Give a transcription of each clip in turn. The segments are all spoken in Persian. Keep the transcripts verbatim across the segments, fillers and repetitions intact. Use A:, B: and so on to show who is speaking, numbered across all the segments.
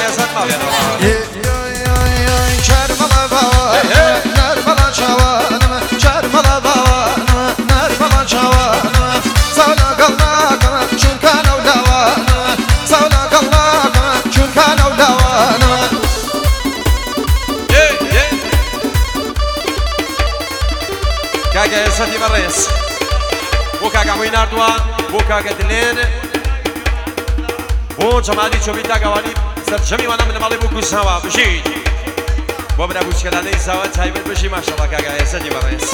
A: یزد مالینا
B: Çarmala bavanım, nermala çavanım, çarmala bavanım, nermala çavanım. Savla kalmakım, çünkan avlavanım, savla kalmakım, çünkan avlavanım.
A: Kaga yezdi barres. Bu kaga Winardwan, bu kaga Dilen. Bu Jamali Chobita Gawani, serjami wana min mali bu kusawa, bishid. Bu bra bushkalane isawa taybet bishi mashallah kaga yezdi barres.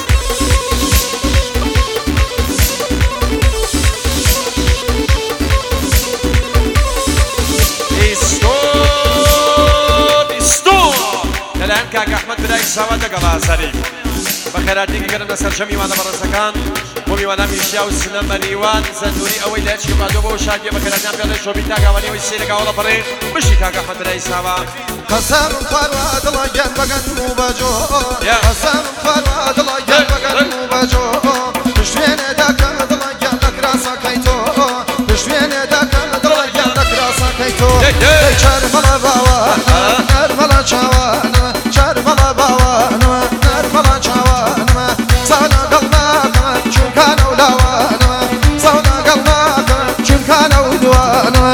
A: Stop! Stop! Kalan kaga Ahmed bra isawa da gawazari. بخيراتي كنا سرجمي وانا برسكان قومي وانا ميشيا والسلام مريوان زندوري اوي لاتش بعدو بو شاديه بخيراتي ام يلا شو بيتا غواني ويسيرك ولا فرين مشي كاك احمد بن عيسى
B: قسم فراد الله جن بغن مو بجو قسم فراد الله جن بغن مو بجو بشوين داك الله جن لك راسا كايتو بشوين داك الله جن لك راسا كايتو چرملا باوا نرملا چاوان چرملا باوا نرملا چاوان سونا قلبك چونكان ولوانا سونا قلبك چونكان ولوانا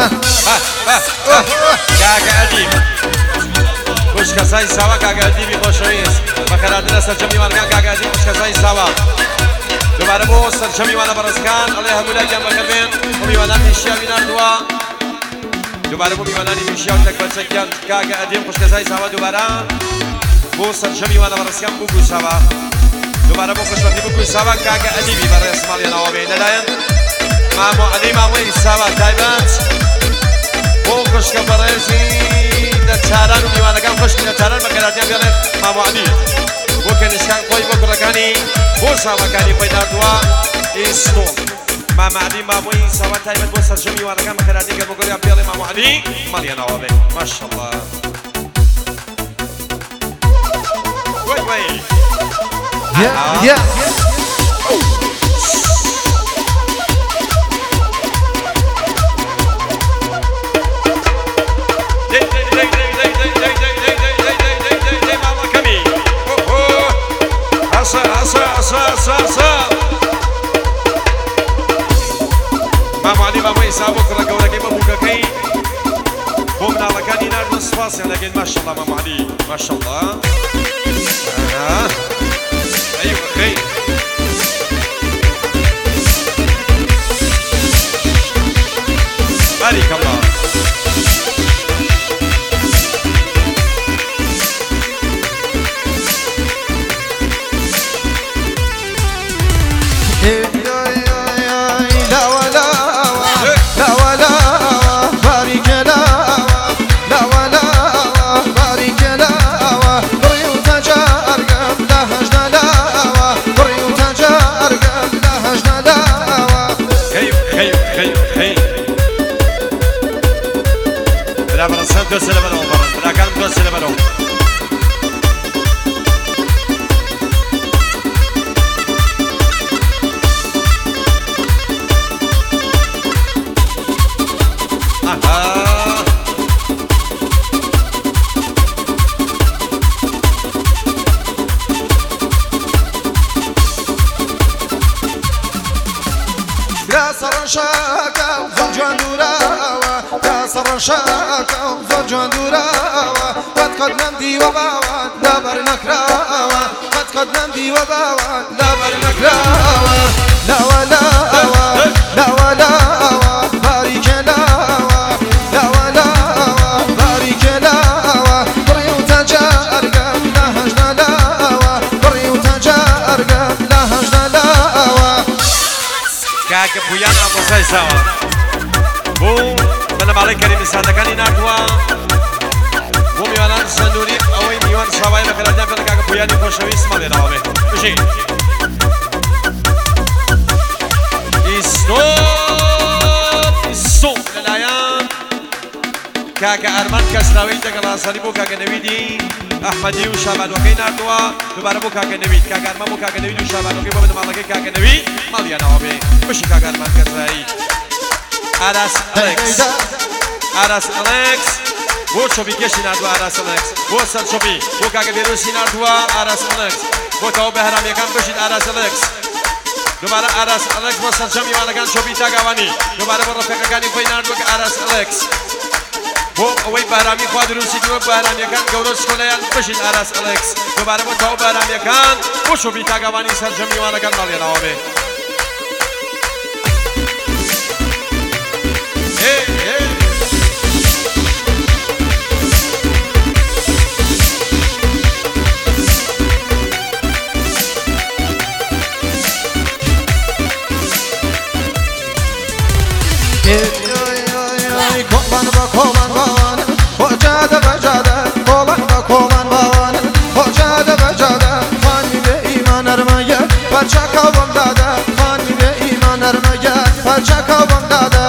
A: كاكا أديب خوش كساي سوا كاكا أديبي خوشويس بخيراتنا سرجمي وانا كاكا أديب خوش كساي سوا دوباره بو سرجمي وانا برسكان الله يهمولا جنب قلبين ومي وانا ميشيا بيناردوا دوباره بو مي وانا ميشيا وتكبر سكيان كاكا أديب خوش كساي سوا دوباره بو سرجمي وانا برسكان بوكو سوا دوباره بو خوشبختی بکوی سوا کاکا ادیبی برای اسمالی نوابی ندایم مامو علی ماموی سوا تایبت بو خوشکم برایزی نتاران و میوانگان خوشکی نتاران بخیراتیم بیانه مامو علی بو کنشکان خوی بو کرکانی بو سوا کانی پیدا دوا ایستون مامو علی ماموی سوا تایبت بو سرجو میوانگان بخیراتیم که بو کریم بیانه مامو علی مالی نوابی ماشالله وی وی
B: Yeah, yeah.
A: مامو علي مامو يسا بكره قولك بابوكا كي بومنا لكاني نار نص فاصل لكن ما شاء الله مامو علي ما شاء الله آه. ايوه خير بارك الله دو سه برام برام راکم دو سه برام آها
B: يا سرشاكا زوجان دوراوا يا سرشاكا زوجان دوراوا قد قدم دي وباوا دبر نكراوا قد قدم دي وباوا دبر نكراوا لا ولا لا ولا بارك لاوا لا ولا بارك لاوا بريو تجارك لا هجنا لاوا بريو تجارك لا هجنا لاوا
A: كاكا بويان ابو سايساوا بو سلام عليك كريم سادكاني ناتوا بو ميوان سندوري اوي ميوان سواي بخيراتنا بلا كاكا بوياني خوشوي اسمه دراوي ماشي ستوب ستوب للايان كاكا ارمان كسراوي تكلا صليبو كاكا نويدي احمدي وشابان وكي ناتوا دوباره بو كاكا نويد كاكا ارمان بو كاكا نويد وشابان وكي بو مالكي كاكا نويد ماليا نوابي ماشي كاكا ارمان كسراوي Aras Alex Aras Alex بۆ چۆبی گەشتی نردووە ئاراس ئەلێکس بۆ سەر چۆبی بۆ کاکە بێروسی نردووە ئاراس ئەلێکس بۆ تەواو بە هەرامەکان بشین ئاراس ئەلێکس دوباره ئاراس ئەلێکس بۆ سەرجەم میوانەکان چۆبی تاگاوانی دوباره بۆ ڕەفیقەکانی خۆی نردووە کە ئاراس ئەلێکس بۆ ئەوەی بەهرامی خوا دروستی دووە بەهرامیەکان گەورە چکۆلەیان بشین ئاراس ئەلێکس دوباره بۆ تەواو بەهرامیەکان بۆ چۆبی تاگاوانی سەرجەم میوانەکان ماڵێناوە بێ
B: Koman ba koman bavan, hocada bacada, koman ba koman bavan, hocada bacada, fani ve iman armaya, parça kavam dada, fani ve iman armaya, parça kavam dada.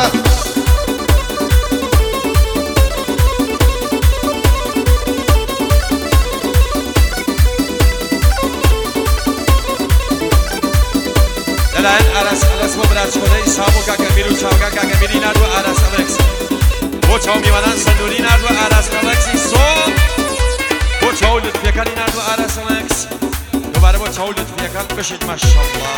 A: لەلایەن ئاراس ئەلێکس بۆ براچکۆلەی سابۆ کاکەمیر و چاوگا کاکەمیری نردووە ئاراس ئەلێکس بۆ چاو میوانان سەندووری نردووە ئاراس ئەلێکسی سۆڵ بۆ چاو لوتفیەکانی نردووە ئاراس ئەلێکس دووبارە بۆ چاو لوتفیەکان بشید ماشەڵڵا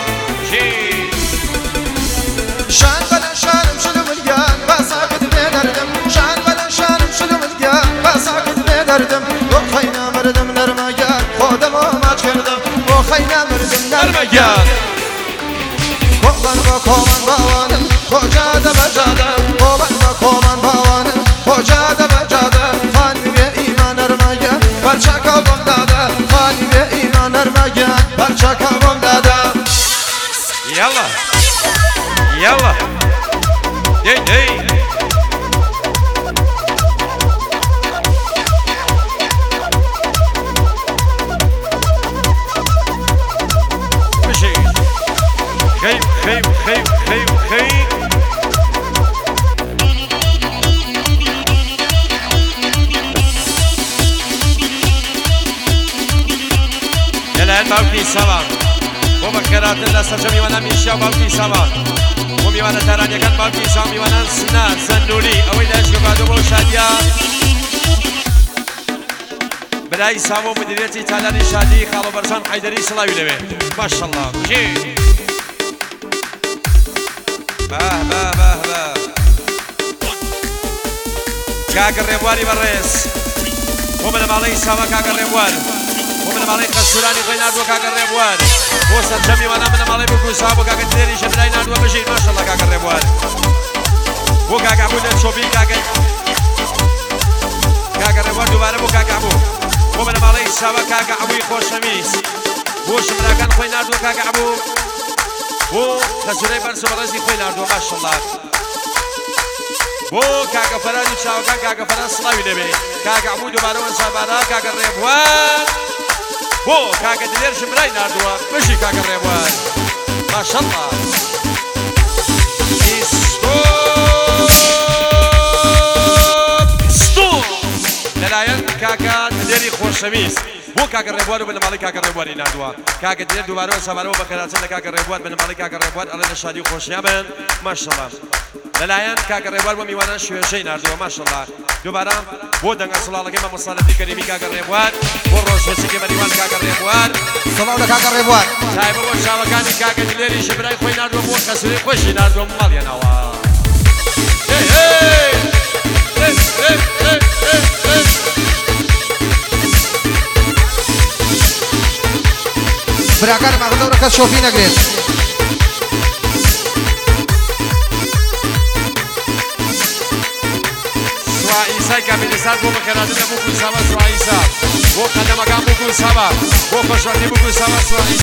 B: شان بەلە شانم شلم الگیان باساکت بێ دەردم شان بەلە شانم شلم الگیان باساکت بێ دەردم بۆ خەینا مردم نەرمەگیان خۆدەمە ماچ کردم بۆ خەینا مردم نەرمەگیان Koman ba koman bavanım, hocada bacada, koman ba koman bavanım, hocada bacada, fani ve iman armaya, parça kavam dada, fani ve iman armaya, parça kavam dada.
A: Yallah, yallah, hey hey. Geef, geef, geef, geef, geef. Gelen Balki Savan. Bu bakıratın da saçı mivanan mişya Balki Savan. Bu mivanan teranyakan Balki Savan mivanan Sinan Sennuri. Avıyla şükadu bu şadiya. Belay Savo müdüriyeti İtalyan şadi Kalı Barsan Haydari Sıla Ülevi. Maşallah. باه باه باه باه كاكر ريبواري بالريس ومن مالي سوا كاكر ريبوار ومن مالي قصوراني غير نادو كاكر ريبوار وصل جمي وانا من مالي بكو سابو كاكر تيري شمراي نادو بشي ما شاء الله كاكر ريبوار بو كاكر عبود الشوبي كاكر كاكر ريبوار دوباره بو كاكر عبو ومن مالي سوا كاكر عبوي خوش شميس بو شمرا كان خوي نادو كاكر عبو بۆ خەسوورەی بەرز و بەڕێزی خۆی نردووە ماشەڵڵا بۆ کاکە فەراد و چاوەکان کاکە فەراد سڵاوی دەبێ کاکە عەبوو دووبارە وەنسابارا کاکە ڕێبوار بۆ کاکە دلێر ژمرای نردووە بژی کاکە ڕێبوار ماشەڵڵا ستۆپ لەلایەن کاکە دلێری خۆشەویست بۆ کاکە ڕێبوار و بنە ماڵی کاکە ڕێبواری نردووە کاکە دلێر دووبارە وەنسابارەوە بە خێراتچن لە کاکە ڕێبوار بنە ماڵی کاکە ڕێبوار ئەڵێ لە شادی و خۆشیان بن ماشەڵڵا لەلایەن کاکە ڕێبوار بۆ میوانان شوێژەی نردووە ماشەڵڵا دووبارە بۆ دەنگە سڵاڵەکەی مامۆستا لەفی کەریمی کاکە ڕێبوار بۆ ڕۆژوەچێکی بەریوان کاکە ڕێبوار
B: سڵاو لە کاکە ڕێبوار
A: تایبەت بۆ چاوەکانی کاکە دلێری ژبرای خۆی نردووە بۆ خەسووری خۆشی نردووە ماڵیانەوە
B: براکانم ئەغلەورە کەس شۆفی نەگرێت
A: سوا ئیسای کامیلستان بۆ بەخێراتنە بۆ کورساوە سوا ئیسا بۆ قەدەمەکان بۆ کورساوە بۆ خۆشحاڵی بۆ کورساوە سوا